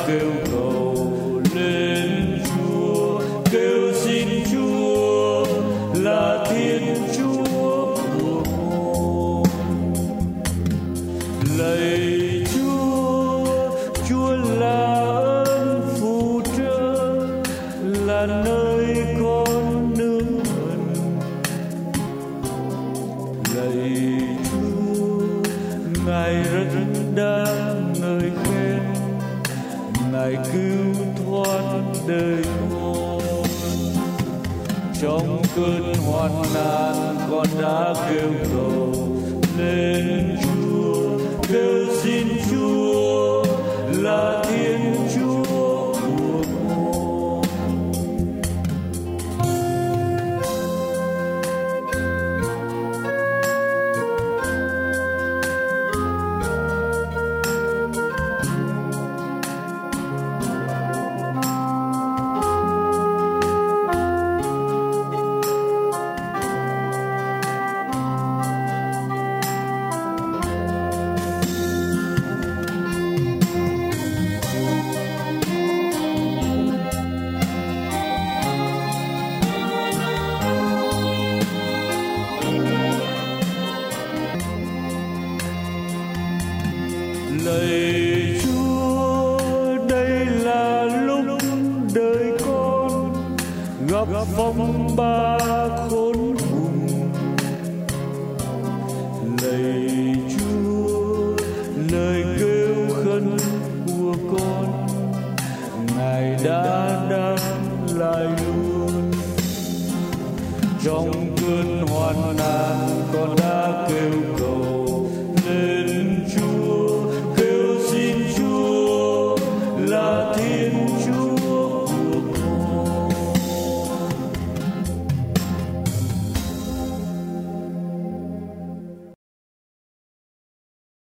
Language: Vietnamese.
kêu cầu lên Chúa, kêu xin Chúa là Thiên Chúa của hồn. Lạy Chúa, Chúa là ơn phù trợ, là nơi con nương ẩn. Lạy Chúa, Ngài rất đáng ngợi khen, Ngài cứu thoát đời con. Trong cơn hoạn nạn con đã kêu cầu lên Chúa, kêu xin Chúa là Thiên Chúa của con. Lạy Chúa, đây là lúc đời con gặp phong ba khổ